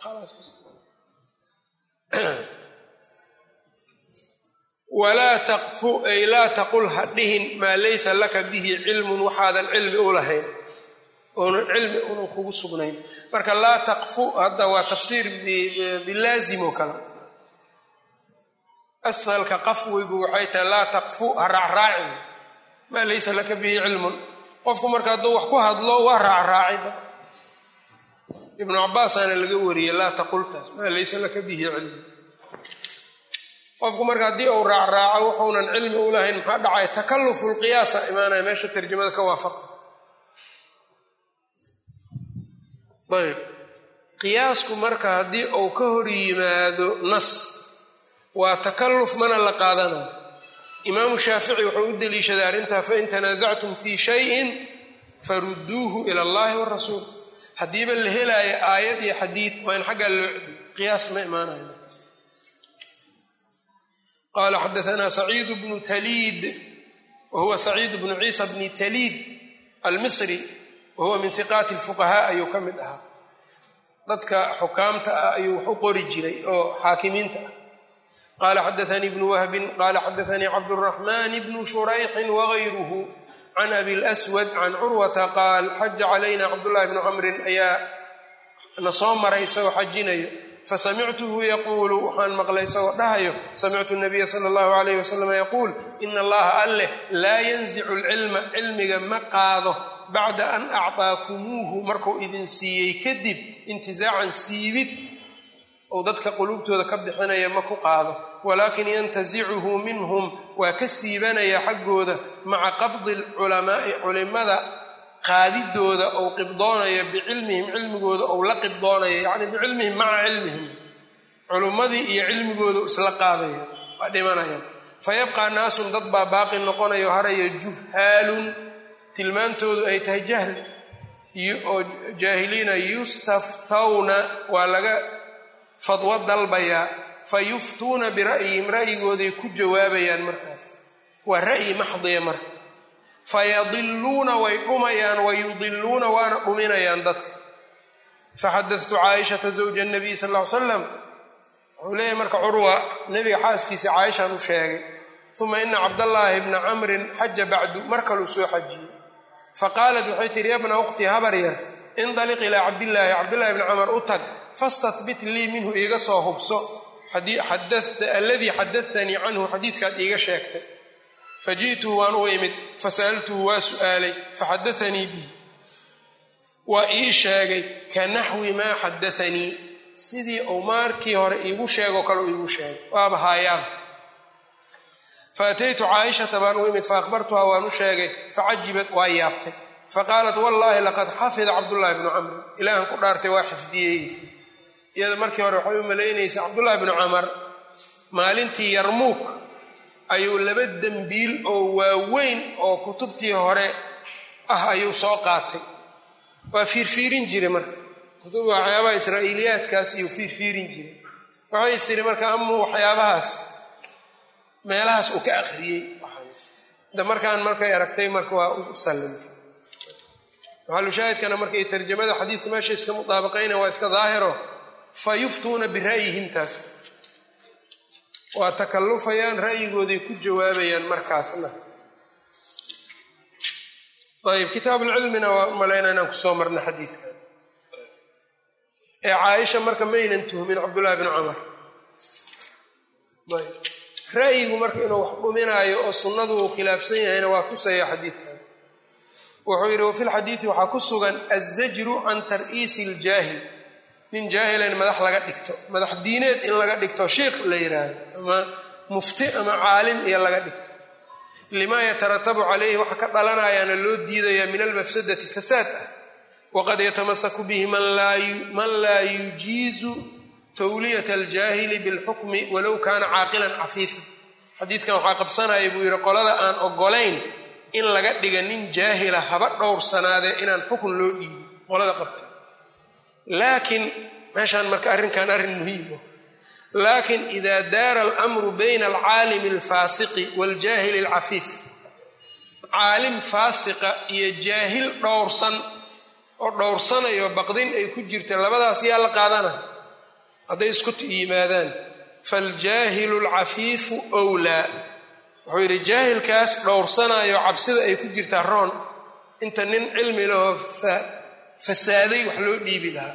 walaa taqfu ay laa taqul ha dhihin maa laysa laka bihi cilmun waxaadan cilmi u lahayn oonan cilmi unan kugu sugnayn marka laa taqfu hadda waa tafsiir bilaazim oo kale asalka qafwigu waxay tahay laa taqfu ha raacraacin maa laysa laka bihi cilmun qofku marka hadduu wax ku hadlo waa raacraacida ibnu cabaasaana laga wariyey laa taqultaas maa laysa laka bihi cilmun qofku marka haddii uu raacraaco wuxuunan cilmi u lahayn maxaa dhacay takallufu lqiyaasa imaanaya meesha tarjamada ka waafaqa ayb qiyaasku marka haddii uu ka hor yimaado nas waa takalluf mana la qaadanayo imaamu shaafici wuxuu u deliishaday arrintaa fain tanaasactum fii shayin farudduuhu ila allahi warasuul haddiiba la helaayo aayad iyo xadiid waa in xaggaa loo celiyo qiyaas ma imaanayo qala xadaثna saciid bnu taliid wahuwa saciid bnu ciisa bni taliid almisri wahuwa min hiqaati اlfuqahaa ayuu ka mid ahaa dadka xukaamta ah ayuu wax u qori jiray oo xaakimiinta ah qala xadaثanii bnu wahbin qala xadaثanii cabdالraxman bnu shurayxin wagayruhu can abi اlأswad can curwata qaal xaja calayna cabdullahi bnu camrin ayaa na soo maray isagoo xajinayo fasamictuhu yaquulu waxaan maqlay isagoo dhahayo samictu nabiya sala allahu alayh wasalam yaquul ina allaha alleh laa yanzicu alcilma cilmiga ma qaado bacda an actaakumuuhu markuu idin siiyey kadib intizaacan siibid ou dadka quluubtooda ka bixinaya ma ku qaado walaakin yantazicuhu minhum waa ka siibanaya xaggooda maca qabdi alculamaa'i culimada qaadidooda ou qibdoonaya bicilmihim cilmigooda ou la qibdoonaya yacni bicilmihim maca cilmihim culummadii iyo cilmigooda isla qaadaya waa dhimanayaan fayabqaa naasun dad baa baaqi noqonayo haraya juhaalun tilmaantoodu ay tahay jahli oo jaahiliina yustaftawna waa laga fadwo dalbayaa fayuftuuna bira'yihim ra'yigooday ku jawaabayaan markaas waa ra'yi maxdiya marka fayadiluuna way dhumayaan wayudiluuna waana dhuminayaan dadka faxadadtu caaishata zawja nabiy sal ll ly salam wuxuu leeyahy marka curwa nebiga xaaskiisa caaishaan u sheegay uma ina cabdallaahi bna camrin xaja bacdu mar kaluu soo xajiyey faqaalat waxay tihi yabna ukhtii habar yar indaliq ilaa cabdillaahi cabdillahi bni camar u tag fastatbit lii minhu iiga soo hubso alladii xadattanii canhu xadiidkaad iiga sheegtay faji'tuhu waan u imid fasa'altuhu waa su'aalay faxadaanii bihi waa ii sheegay ka naxwi maa xadaanii sidii uu markii hore iigu sheegoo kale u iigu sheegay waaba haayaan faataytu caaishata baan u imid faahbartuhaa waan u sheegay facajibat waa yaabtay faqaalat wallaahi laqad xafida cabdullaahi bnu camrin ilaahan ku dhaartay waa xifdiyey iyada markii hore waxay u malaynaysaa cabdullaahi bnu camar maalintii yarmuuk ayuu laba dembiil oo waaweyn oo kutubtii hore ah ayuu soo qaatay waa fiirfiirin jiray marka kutub waxyaabaha israa'iiliyaadkaas iyuu fiirfiirin jiray waxay istiri marka amuu waxyaabahaas meelahaas uu ka akhriyey da markaan markay aragtay marka waa u sallimtay maxalushaahidkana markay tarjamada xadiidka meesha iska mutaabaqayna waa iska daahiro fa yuftuuna bira'yihim taas waa takallufayaan ra'yigooday ku jawaabayaan markaasna ayb kitaabulcilmina waa malayna inaan kusoo marna xadiidkan ee caaisha marka maynan tuhmin cabdullaahi bnu camar ayb ra'yigu marka inuu wax dhuminaayo oo sunnadu uu khilaafsan yahayna waa tusaya xadiidkan wuxuu yidhi wafi lxadiidi waxaa ku sugan azajru can tar'iisi iljaahil nin jaahila in madax laga dhigto madax diineed in laga dhigto sheikh la yidhaahdo ama mufti ama caalim iyo laga dhigto limaa yataratabu calayhi waxa ka dhalanayaana loo diidayaa min almafsadati fasaad ah waqad yatamasaku bihi man laa yujiizu tawliyata aljaahili bilxukmi walow kaana caaqilan cafiifan xadiidkan waxaa qabsanaya buu yidhi qolada aan ogolayn in laga dhiga nin jaahila haba dhowrsanaadee inaan xukun loo dhiibo qolada qabta laakiin meeshaan marka arrinkan arrin muhiimo laakin ida daara alamru bayna alcaalimi alfaasiqi waljaahili alcafiif caalim faasiqa iyo jaahil dhowrsan oo dhowrsanayo baqdin ay ku jirta labadaas yaa la qaadana hadday isku yimaadaan faljaahilu alcafiifu wlaa wuxuu yidhi jaahilkaas dhowrsanayo cabsida ay ku jirtaa roon inta nin cilmi lahoo fasaaday wax loo dhiibi lahaa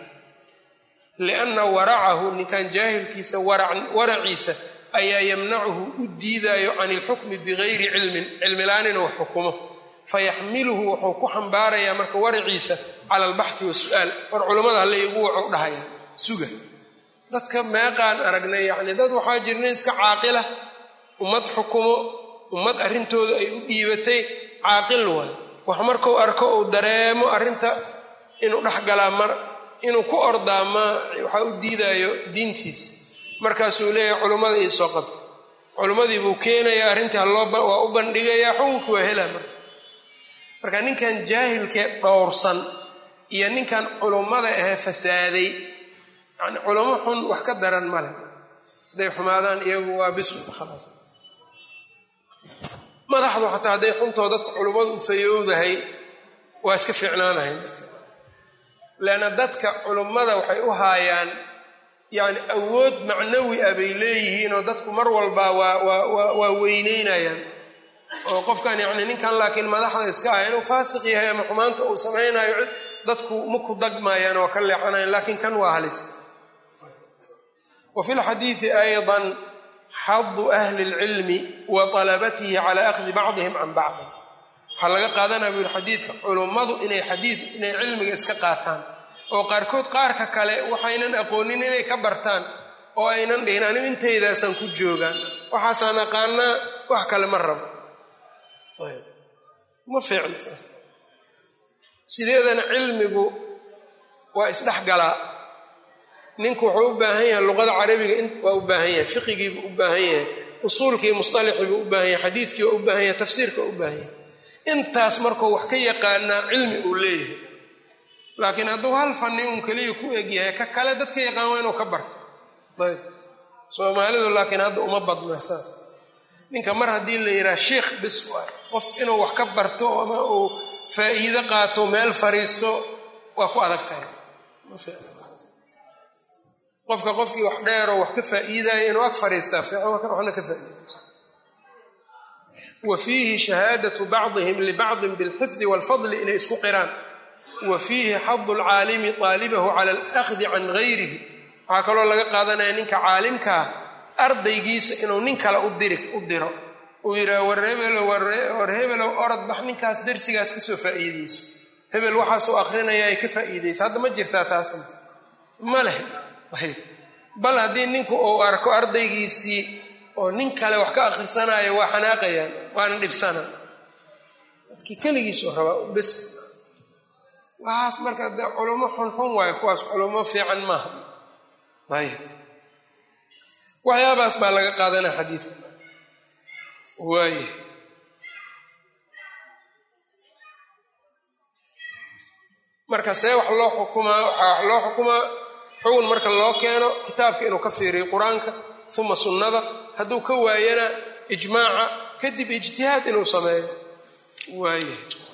lianna waracahu ninkan jaahilkiisa waraciisa ayaa yamnacuhu u diidaayo can ilxukmi bigayri cilmin cilmilaan inuu wax xukumo fayaxmiluhu wuxuu ku xambaarayaa marka waraciisa cala albaxthi wasu'aal war culammada halla igu waxu dhahaya suga dadka meeqaan aragnay yacni dad waxaa jirnay iska caaqila ummad xukumo ummad arrintooda ay u dhiibatay caaqil waay wax markuu arko uu dareemo arrinta inuu dhexgalaa mar inuu ku ordaa ma waxaa u diidaayo diintiisa markaasuu leeyahay culummada ii soo qabta culummadii buu keenayaa arrintii waa u bandhigayaa xukunki waa helaa marka marka ninkan jaahilkee dhowrsan iyo ninkan culummada ahee fasaaday yani culamo xun wax ka daran male hadday xumaadaan iyagu waa bisu khalaas madaxdu xataa hadday xuntoo dadka culummadu u fayowdahay waa iska fiicnaanahayn dadka leanna dadka culummada waxay u haayaan yacni awood macnawi ah bay leeyihiinoo dadku mar walbaa waa waa waa weyneynayaan oo qofkan yacni ninkan laakiin madaxda iska ah inuu faasiq yahay ama xumaanta uu samaynayo dadku maku dagmayaan oo ka leexanayan laakiin kan waa halis wa fi lxadiidi aydan xadu ahli اlcilmi wa talabatihi cala akhdi bacdihim can bacdin waxaa laga qaadanaya buu yihi xadiidka culummadu inay xadiid inay cilmiga iska qaataan oo qaarkood qaarka kale waxaynan aqoonin inay ka bartaan oo aynan dhihin anigu intaydaasaan ku joogaan waxaasaan aqaanaa wax kale ma rabo ma fiicna saas sideedana cilmigu waa isdhexgalaa ninku wuxuu u baahan yahay luqada carabiga waa u baahan yahay fiqigiibuu u baahan yahay usuulkii musطalaxiibuu u baahan yahay xadiidkii waa u baahan yahay tafsiirka waa u baahan yahay intaas markuu wax ka yaqaanaa cilmi uu leeyahay laakiin hadduu hal fanni uun keliya ku egyahay ka kale dadka yaqaan waa inuu ka barto ayb soomaalidu laakiin hadda uma badna saas ninka mar haddii la yidhaha sheikh bis waay qof inuu wax ka barto ama uu faa'iido qaato meel fariisto waa ku adag tahay qofka qofkii wax dheeroo wax ka faa'iidaayo inuu ag fariistaa fiican waxna ka faa'iidayso wa fiihi shahaadatu bacdihim libacdin bilxifdi waalfadli inay isku qiraan wa fiihi xadu alcaalimi taalibahu cala alakhdi can gayrihi waxaa kaloo laga qaadanaya ninka caalimkaa ardaygiisa inuu nin kale u diri u diro uu yidhaha war hebelow war hebelow orod bax ninkaas darsigaas ka soo faa'iidayso hebel waxaasuu akrinaya ay ka faa'iidayso hadda ma jirtaa taasna ma leh bal haddii ninku uu arko ardaygiisii oo nin kale wax ka akhrisanayo waa xanaaqayaan waana dhibsanaa dadkii keligiisuu rabaa bes waxaas marka dee culummo xunxun waayo kuwaas culummo fiican maaha ayb waxyaabaas baa laga qaadanaa xadiidka waaye marka see wax loo xukumaa waxaa wax loo xukumaa xugun marka loo keeno kitaabka inuu ka fiiriyo qur-aanka uma sunnada hadduu ka waayana ijmaaca kadib ijtihaad inuu sameeyo waaye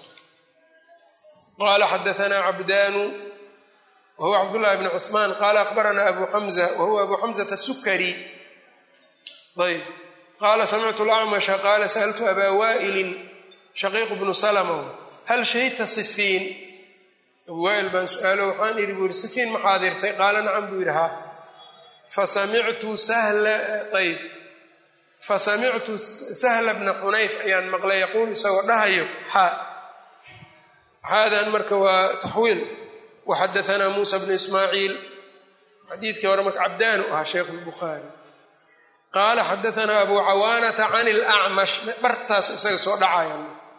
qaala xadaanaa cabdaanu wahuwa cabdullahi bni cusmaan qaala akhbaranaa abu xamza wahuwa abu xamzata sukari ayb qaala samictu lacmasha qaala sa'altu abaa waa'ilin shaqiiq bnu salama hal shahidta sifiin abu waa'il baan su-aalo waxaan idhi buu yihi sifiin ma xaadirtay qaala nacam buu yidhi haa fasamictu sahla ayb fasamictu sahla bna xunayf ayaan maqlay yaquul isagoo dhahayo xaa xaadan marka waa taxwiil waxadaanaa muusa bnu ismaaciil xadiidkii hore marka cabdaanu ahaa sheekh lbukhaari qaala xadaanaa abu cawaanata can ilacmash bartaas isaga soo dhacaya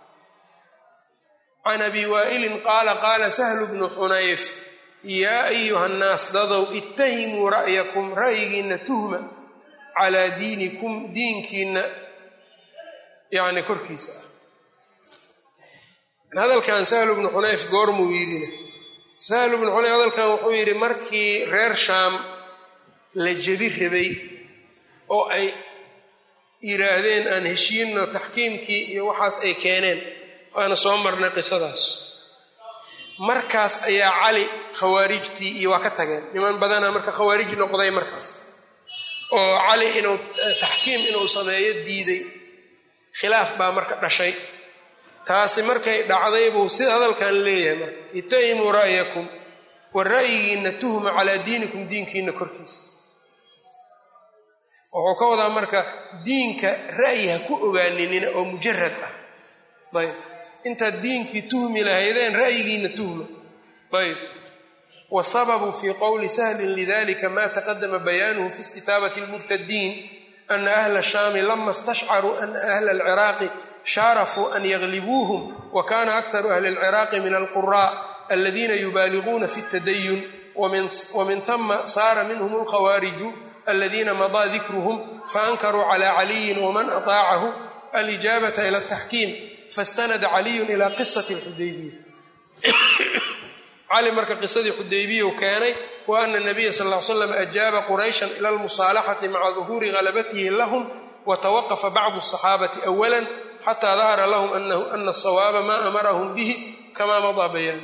can abi waa'ilin qaala qaala sahlu bnu xunayf yaa ayuha nnaas dadow ittahimuu ra'yakum ra'yigiinna tuhma calaa diinikum diinkiinna yani korkiisa ah hadalkan sahlu bnu xunayf goormuu yidhina sahlu bnu xunayf hadalkan wuxuu yidhi markii reer shaam la jebi rabay oo ay yidhaahdeen aan heshiinno taxkiimkii iyo waxaas ay keeneen waana soo marnay qisadaas markaas ayaa cali khawaarijtii iyo waa ka tageen niman badana marka khawaarij noqday markaas oo cali inuu taxkiim inuu sameeyo diiday khilaaf baa marka dhashay taasi markay dhacday buu sida hadalkan leeyahay marka itahimuu ra'yakum wa ra'yigiinna tuhma calaa diinikum diinkiina korkiisa wuxuu ka wadaa marka diinka ra'yi ha ku ogaaninina oo mujarad ah ayb intaad diinkii tuhmi lahaydeen ra'yigiina tuhma ayb wasababu fii qowli sahlin lidalika ma taqadama bayaanuhu fi istitaabati lmurtadiin ana ahla shaami lama istashcaruu ana ahla alciraaqi shaarafuu an yaglibuuhum wa kana akharu ahli alciraaqi min alqura aladiina yubaaliguuna fi اtadayun wamin hama saara minhum alkhawaariju aladiina madaa dikruhum faankaruu cala caliyin waman ataacahu alijaabata ila ataxkiim fastanada caliyun ilaa qisati xudaybiya cali marka qisadii xudaybiya u keenay wa ana nabiya sal ll ly slam ajaaba qurayshan ila almusaalaxati maca duhuuri galabatihi lahum watawaqafa bacdu asaxaabati awala xataa dahara lahum ana asawaaba maa amarahum bihi kamaa madaa bayaan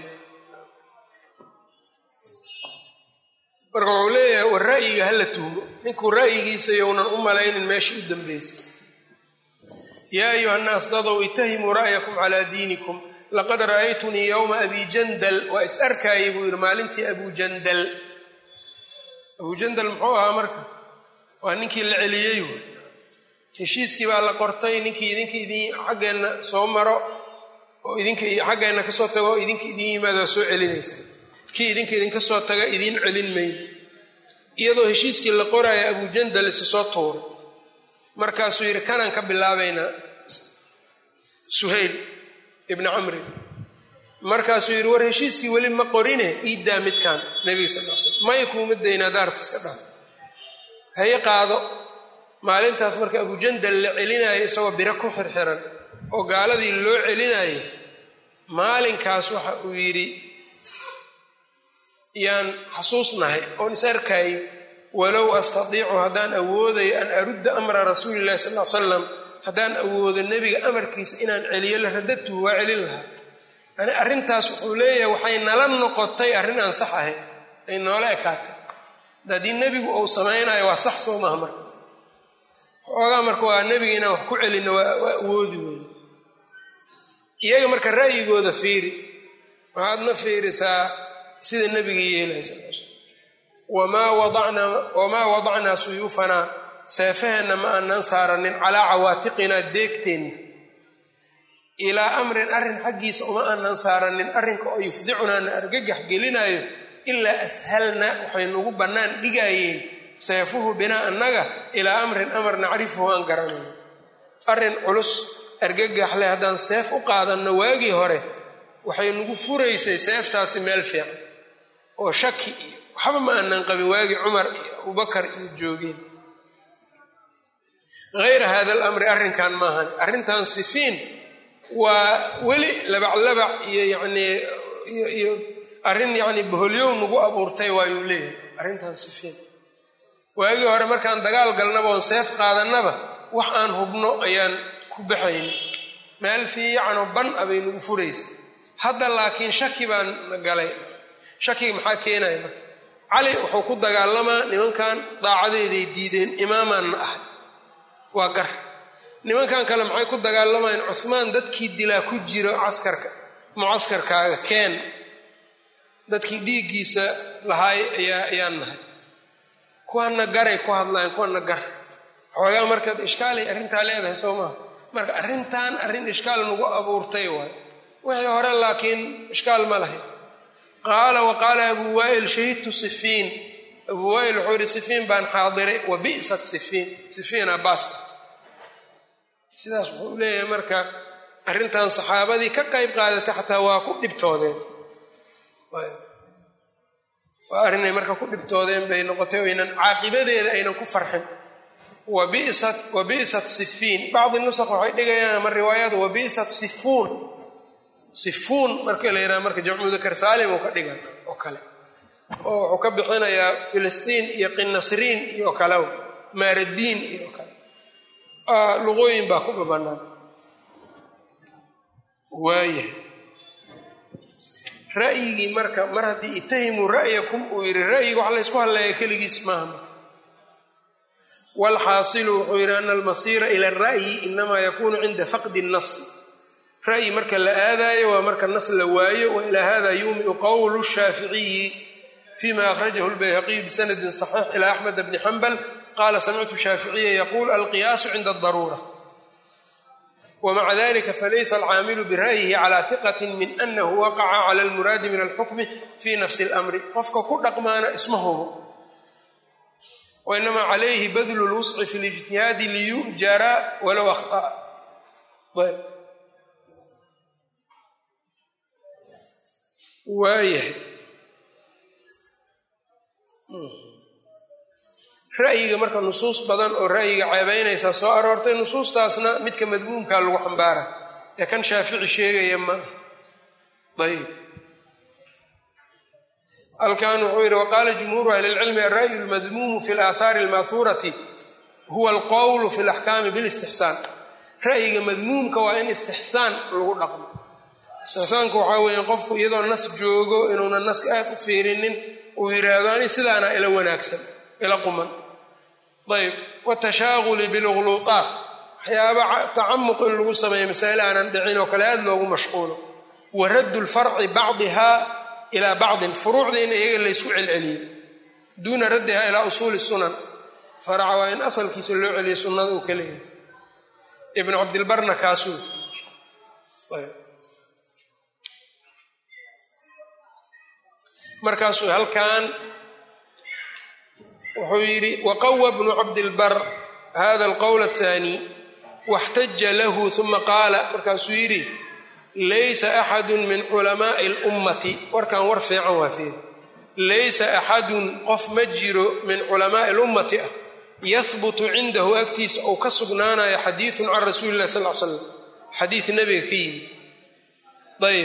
marka wuxuu leeyahay war ra'yiga hala tuhmo ninkuu ra'yigiisa younan u malaynin meeshii u dambaysay yaa ayuha nnaas dadow itahimuu ra'yakum calaa diinikum laqad ra'aytunii yowma abi jandal waa is arkaayay buu yidhi maalintii abu jandal abu jandal muxuu ahaa marka waa ninkii la celiyey heshiiskii baa la qortay ninkii idinka idin xaggeenna soo maro oo idinka xaggeenna kasoo tago oo idinka idin yimaado waa soo celinaysa kii idinka idinka soo taga idiin celin mayn iyadoo heshiiskii la qoraayo abu jandal isa soo tuuray markaasuu yidhi kanaan ka bilaabaynaa suhayl ibni camrin markaasuu yidhi war heshiiskii weli ma qorine iiddaa midkaan nebiga sal l slam may kuuma daynaa daarta iska dhaaf haye qaado maalintaas marka abujandal la celinaayo isagoo biro ku xirxiran oo gaaladii loo celinayay maalinkaas waxa uu yidhi yaan xasuusnahay oon is arkaayo walow astatiicu haddaan awoodayo an arudda amra rasuuli llahi sal l salam haddaan awoodo nebiga amarkiisa inaan celiyo la radadtuhu waa celin lahaa yani arrintaas wuxuu leeyahay waxay nala noqotay arrin aan sax ahayn ay noola ekaatay haddii nebigu uu samaynayo waa sax soo maha marka xoogaa marka waa nebiga inaan wax ku celinno waa awoodi weyn iyaga marka ra'yigooda fiiri waxaadna fiirisaa sida nebiga yeelaya sal l wamaa wadacnaa suyuufanaa seefaheenna ma aanan saaranin calaa cawaatiqinaa deegteenna ilaa amrin arrin xaggiisa uma aanan saaranin arrinka oo yufdicunaana argagax gelinaayo ilaa ashalna waxay nagu bannaan dhigaayeen seefuhu binaa annaga ilaa amrin amar nacrifuhu aan garanayno arrin culus argagax leh haddaan seef u qaadanno waagii hore waxay nagu furaysay seeftaasi meel fiican oo shaki iyo waxba ma aanan qabin waagii cumar iyo abubakar iyo joogeen hayra hada alamri arrinkan maahan arrintan sifiin waa weli labaclabac iyo yacnii iyo arrin yacni boholyow nagu abuurtay waayuu leeyahay arrintan sifiin waagii hore markaan dagaal galnaba oon seef qaadannaba wax aan hubno ayaan ku baxayna meel fiicanoo ban a bay nagu furaysa hadda laakiin shaki baan na galay shakiga maxaa keenaya marka cali wuxuu ku dagaalamaa nimankan daacadeeday diideen imaamaanna ahay waa gar nimankan kale maxay ku dagaalamayeen cusmaan dadkii dilaa ku jiro caskarka mucaskarkaaga keen dadkii dhiiggiisa lahaay ayaa ayaan nahay kuwana garay ku hadlayan kuwana gar xoogaa markaad ishkaalay arrintaa leedahay soo maha marka arrintan arrin ishkaal nagu abuurtay waay wixii hore laakiin ishkaal ma lahay qaala wa qaala abuu waa'il shahidtu sifiin abuu waa'il wuxuu yidhi sifiin baan xaadiray wa bi'sat sifiin sifiina baasta sidaas wuxuu leeyahay marka arrintan saxaabadii ka qayb qaadatay xataa waa ku dhibtoodeen waa arrinay marka ku dhibtoodeen bay noqotay oynan caaqibadeeda aynan ku farxin wabi'sat wabi'sat sifiin bacdi nusakh waxay dhigayaan ama riwaayaad wabi'sat sifuun sifuun marka la yidhaha marka jamcu mudakar saalim uu ka dhiga oo kale oo wuxuu ka bixinayaa filistiin iyo qinasriin iyo kale maaradiin iyo kale luqooyin baa ku babanaan waayahay ra'yigii marka mar haddii itahimuu ra'yakum uu yidhi ra'yiga wax laysku hadleeya keligiis maaha walxaasilu wuxuu yidhi ana almasiira ila alra'yi inamaa yakunu cinda faqdi nnas ra'yi marka la aadaayo waa marka nas la waayo wa ilaa hada yuumiu qowlu shaaficiyi fima akhrajahu lbayhaqiyu bisanadin saxiix ila axmed bni xambal qaala samictu shaaficiya yaquul alqiyaasu cinda adaruura wmaca dalika falaysa alcaamilu bira'yihi calaa hiqatin min anahu waqaca cala almuraadi min alxukmi fi nafsi اlamri qofka ku dhaqmaana isma hubo wainamaa calayhi badlu lwusci fi lijtihaadi liyujara walow akhطa'a ayb waayahay ra'yiga marka nusuus badan oo ra'yiga ceebaynaysaa soo aroortay nusuustaasna midka madmuumkaa lagu xambaara ee kan shaafici sheegaya ma ayb halkan wuxuu yidhi waqaala jumhuuru ahli lcilmi alra'yu almadmuumu fi alaahaari alma'huurati huwa alqowlu fi alaxkaami bilistixsaan ra'yiga madmuumka waa in istixsaan lagu dhaqmo istixsaanku waxaa weeye qofku iyadoo nas joogo inuuna naska aad u fiirinin uu yidhaahdo ani sidaana ila wanaagsan ila quman ayb watashaaguli bilghluuqaat waxyaaba tacamuq in lagu sameeyo masaa'il aanan dhicin oo kale aad loogu mashquulo wa raddu lfarci bacdiha ilaa bacdin furuucdiina iyaga laysku celceliyo duuna raddiha ilaa usuuli sunan faraca waa in asalkiisa loo celiyo sunnada uu ka leeyahay ibnu cabdilbarna kaasuu markaasuu halkan wuxuu yidhi waqawa bnu cabdilbar hada alqowl athani waxtaja lahu uma qaala markaasuu yidhi laysa axadu min culamaai اlummati warkan war fiican waa fiir laysa axadun qof ma jiro min culamaai lummati ah yahbutu cindahu agtiisa ou ka sugnaanayo xadiiثun can rasuuli اlah sal l slam xadiid nabiga ka yimi ayb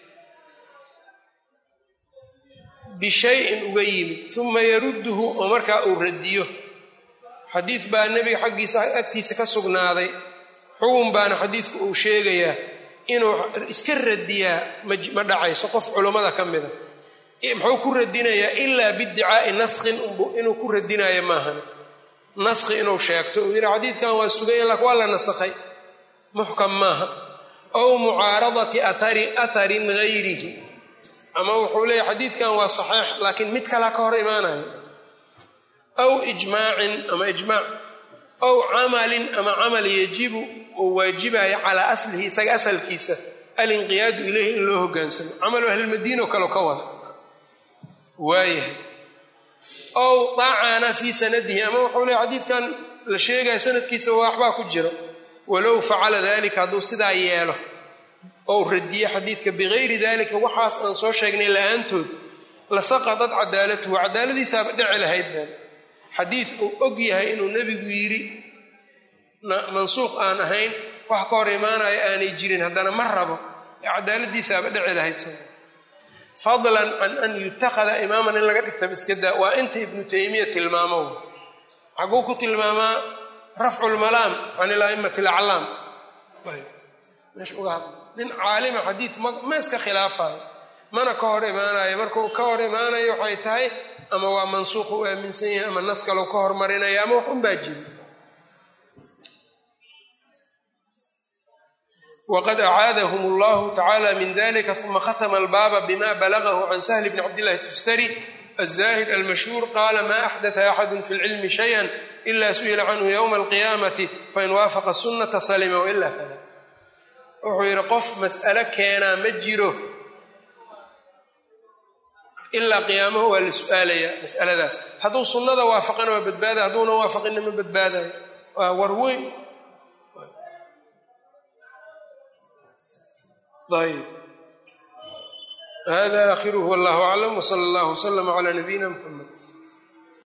bishayin uga yimid uma yarudduhu oo markaa uu radiyo xadiid baa nebiga xaggiisa agtiisa ka sugnaaday xugun baana xadiidku uu sheegayaa inuu iska radiyaa ma dhacayso qof culummada ka mida muxuu ku radinayaa ilaa biidicaa'i naskhin inuu ku radinayo maahan naskhi inuu sheegto uu yidhi xadiidkan waa suganya laakin waa la nasakhay muxkam maaha ow mucaaradati athari atharin gayrihi ama wuxuu leeyahy xadiidkan waa saxiix laakiin mid kalea ka hor imaanayo aw ijmaacin ama ijmaac aw camalin ama camal yajibu oo waajibayo calaa aslihi isaga asalkiisa alinqiyaadu ilayhi in loo hogaansamo camalu ahlilmadiina oo kale ka wada waayahay ow daacana fii sanadihi ama wuxuu leeyahy xadiidkan la sheegaya sanadkiisa waxbaa ku jiro walow facala dalika hadduu sidaa yeelo ou radiye xadiidka bigayri dalika waxaas aan soo sheegnay la-aantood la saqadad cadaalatuhu cadaaladiisaaba dhici lahayd baan xadiid uu og yahay inuu nebigu yidhi mansuuq aan ahayn wax ka hor imaanayo aanay jirin haddana ma rabo ee cadaaladiisaaba dhici lahayd fadlan can an yutakhada imaaman in laga dhigta iskadaa waa inta ibnu taymiya tilmaamo xaguu ku tilmaamaa rafcu lmalaam can ila'immati alaclaam meesha uga hadla nin caalima xadiid ma iska khilaafayo mana ka hor imaanayo markuu ka hor imaanayo waxay tahay ama waa mansuuq u aaminsan yahay ama nas kaloo ka hormarinaya ama wax un baa jiri wqad acaadahum allahu tacala min dalika uma khatma albaaba bima balagahu can sahl bni cabdillahi tustari الزاهد المشهور قال ما أحدث أحد في العلم شيئا إلا سئل عنه يوم القيامة فإن وافق السنة سلم وإلا فلا wuxuu yidhi qof mas'alo keenaa ma jiro ilaa qiyaamahu waa la su-aalayaa mas'aladaas hadduu sunnada waafaqana waa badbaadaya hadduuna waafaqina ma badbaadayo waa war weyn ayb hada akhiruhu wallahu aclam wsala allahu wslama calaa nabiyina mxamed